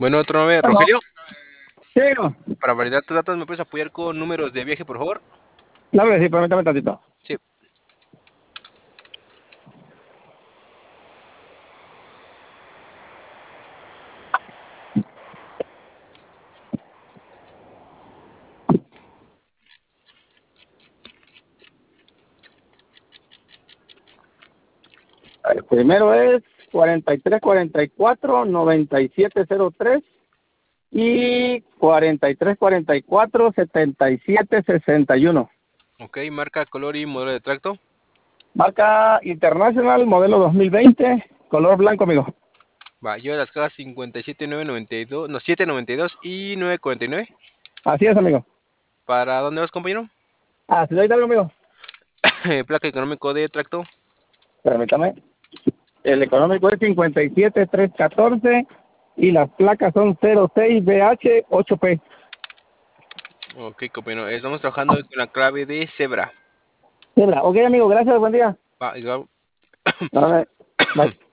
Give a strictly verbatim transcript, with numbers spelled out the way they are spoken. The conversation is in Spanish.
Bueno, otro nombre, Bueno, Rogelio. sí, no. Para validar tus datos, ¿me puedes apoyar con números de viaje, por favor? Claro que sí, permítame tantito. Sí. El primero es cuarenta y tres cuarenta y cuatro noventa y siete cero tres y cuarenta y tres cuarenta y cuatro setenta y siete sesenta y uno. Ok, marca, color y modelo de tracto. Marca International, modelo dos mil veinte, color blanco, amigo. Va, lleva las cajas cincuenta y siete nueve noventa y dos, no, siete noventa y dos y nueve cuarenta y nueve. Así es, amigo. ¿Para dónde vas, compañero? Así es, amigo. Placa económico de tracto. Permítame. El económico es cincuenta y siete trescientos catorce y las placas son cero seis B H ocho P. Ok, compañero, estamos trabajando con la clave de cebra. Ok, amigo, gracias, buen día. Va, igual. Vale, bye.